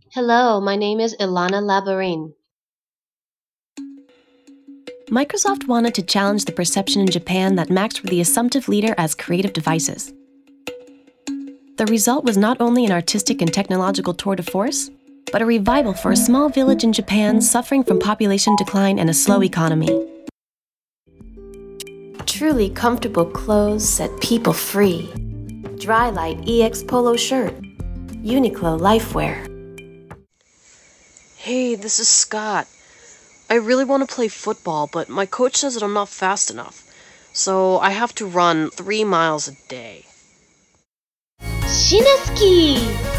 Hello, my name is Ilana Labarin. Microsoft wanted to challenge the perception in Japan that Macs were the assumptive leader as creative devices. The result was not only an artistic and technological tour de force, but a revival for a small village in Japan suffering from population decline and a slow economy. Truly comfortable clothes set people free. Drylight EX Polo shirt. Uniqlo Lifewear. Hey, this is Scott. I really want to play football, but my coach says that I'm not fast enough. So I have to run 3 miles a day. Shinaski!